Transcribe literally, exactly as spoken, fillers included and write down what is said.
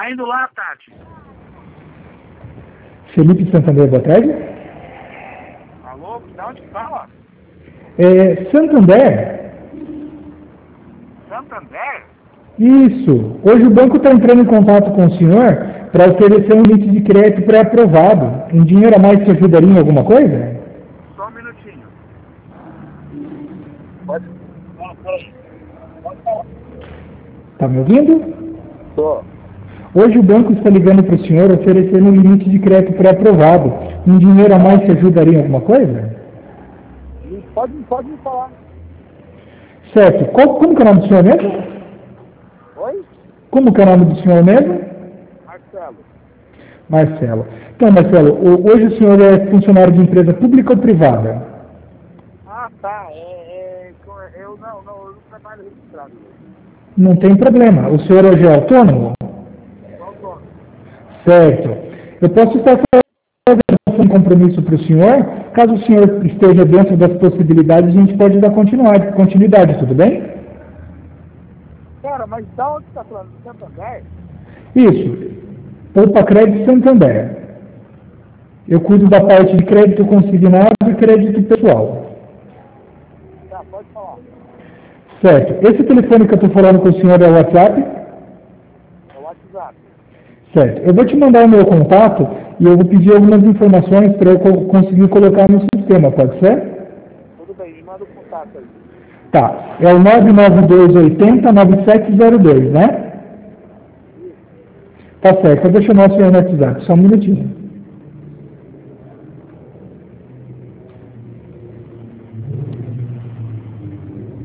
Tá indo lá, Tati. Felipe Santander, boa tarde. Alô, de onde que fala? É, Santander? Santander? Isso. Hoje o banco está entrando em contato com o senhor para oferecer um limite de crédito pré-aprovado. Um dinheiro a mais te ajudaria em alguma coisa? Só um minutinho. Pode? Não, peraí. Pode falar. Está me ouvindo? Tô. Hoje o banco está ligando para o senhor oferecendo um limite de crédito pré-aprovado. Um dinheiro a mais te ajudaria em alguma coisa? Pode, pode me falar. Certo. Qual, como que é o nome do senhor mesmo? Oi? Como que é o nome do senhor mesmo? Marcelo. Marcelo. Então, Marcelo, o- hoje o senhor é funcionário de empresa pública ou privada? Ah, tá. É, é, eu não, não, eu não trabalho registrado. Não tem problema. O senhor hoje é autônomo? Autônomo. Certo. Eu posso estar fazendo um compromisso para o senhor. Caso o senhor esteja dentro das possibilidades, a gente pode dar continuidade, continuidade, tudo bem? Cara, mas da onde você tá falando? Do Santander? Isso. Poupa Crédito Santander. Eu cuido da parte de crédito consignado e crédito pessoal. Tá, pode falar. Certo. Esse telefone que eu estou falando com o senhor é o WhatsApp? É o WhatsApp. Certo. Eu vou te mandar o meu contato e eu vou pedir algumas informações para eu co- conseguir colocar no sistema, pode ser? Tudo bem, me manda o contato aí. Tá. É o nove nove dois oito zero nove sete zero dois, né? Isso. Tá certo. Eu vou chamar o senhor no WhatsApp. Só um minutinho.